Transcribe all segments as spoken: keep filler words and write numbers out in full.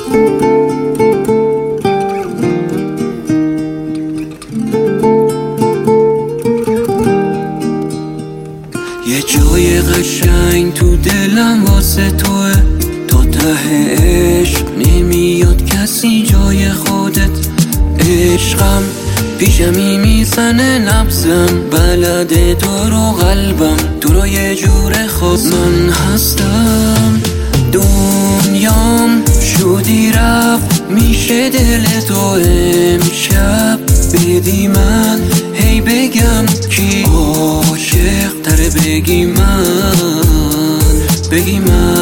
یه جای قشنگ تو دلم واسه توه، تا ته عشق نمیاد کسی جای خودت. عشقم پیشمی میزنه نبزم، بلده تو رو قلبم، تو رو یه جور خاص من هستم. دنیام شدی رفت میشه دل تو امشب بدی من، هی بگم کی عاشق تره، بگی من بگی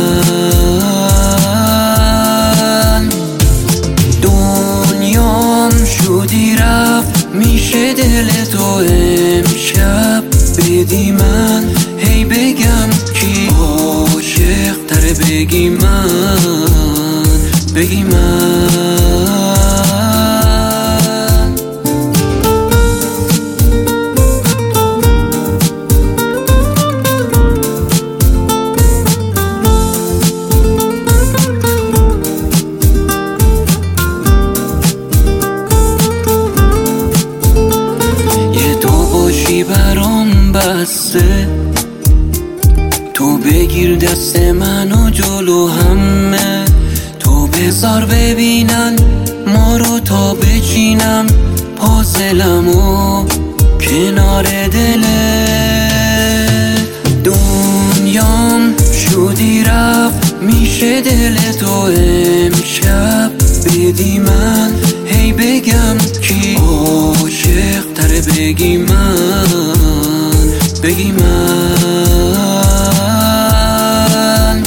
من. دنیام شدی رفت میشه دل تو امشب بدی من، هی بگم کی عاشق تره، بگی من بگی من. برام بسته تو بگیر دست منو جلو همه، تو بذار ببینن ما رو تا بچینم پازلمو کنار دله. دنیام شدی رفت میشه دل تو امشب بدی من، هی بگم کی عاشق تره، بگی من بگی من.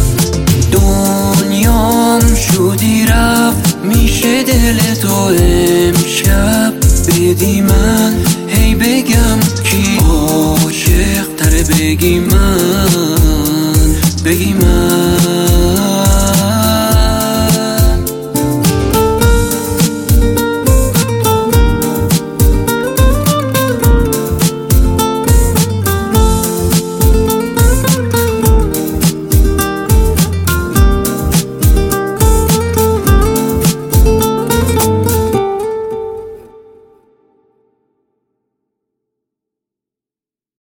دنیام شدی رفت میشه دل تو امشب بدی من، هی بگم کی عاشق تره، بگی من